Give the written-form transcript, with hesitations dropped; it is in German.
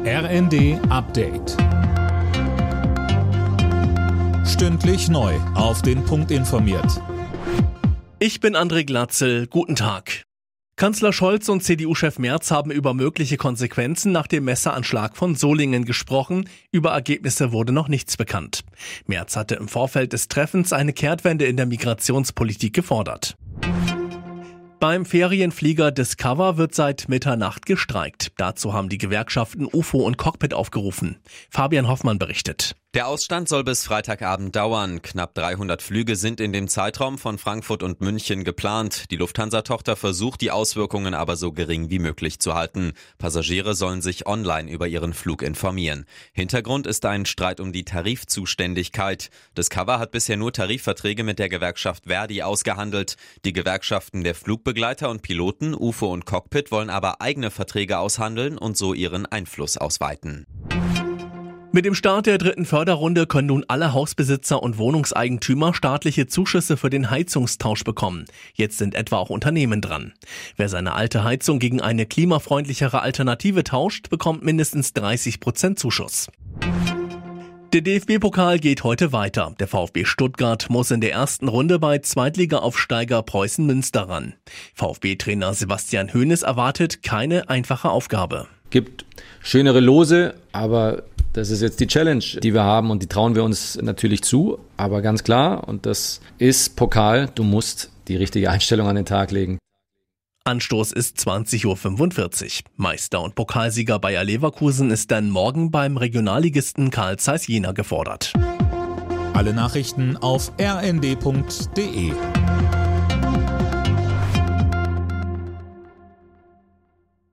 RND Update. Stündlich neu auf den Punkt informiert. Ich bin André Glatzel. Guten Tag. Kanzler Scholz und CDU-Chef Merz haben über mögliche Konsequenzen nach dem Messeranschlag von Solingen gesprochen. Über Ergebnisse wurde noch nichts bekannt. Merz hatte im Vorfeld des Treffens eine Kehrtwende in der Migrationspolitik gefordert. Beim Ferienflieger Discover wird seit Mitternacht gestreikt. Dazu haben die Gewerkschaften UFO und Cockpit aufgerufen. Fabian Hoffmann berichtet. Der Ausstand soll bis Freitagabend dauern. Knapp 300 Flüge sind in dem Zeitraum von Frankfurt und München geplant. Die Lufthansa-Tochter versucht, die Auswirkungen aber so gering wie möglich zu halten. Passagiere sollen sich online über ihren Flug informieren. Hintergrund ist ein Streit um die Tarifzuständigkeit. Discover hat bisher nur Tarifverträge mit der Gewerkschaft Verdi ausgehandelt. Die Gewerkschaften der Flugbegleiter und Piloten, UFO und Cockpit, wollen aber eigene Verträge aushandeln und so ihren Einfluss ausweiten. Mit dem Start der dritten Förderrunde können nun alle Hausbesitzer und Wohnungseigentümer staatliche Zuschüsse für den Heizungstausch bekommen. Jetzt sind etwa auch Unternehmen dran. Wer seine alte Heizung gegen eine klimafreundlichere Alternative tauscht, bekommt mindestens 30% Zuschuss. Der DFB-Pokal geht heute weiter. Der VfB Stuttgart muss in der ersten Runde bei Zweitliga-Aufsteiger Preußen Münster ran. VfB-Trainer Sebastian Hoeneß erwartet keine einfache Aufgabe. Gibt schönere Lose, aber das ist jetzt die Challenge, die wir haben und die trauen wir uns natürlich zu. Aber ganz klar, und das ist Pokal, du musst die richtige Einstellung an den Tag legen. Anstoß ist 20.45 Uhr. Meister und Pokalsieger Bayer Leverkusen ist dann morgen beim Regionalligisten Carl Zeiss Jena gefordert. Alle Nachrichten auf rnd.de.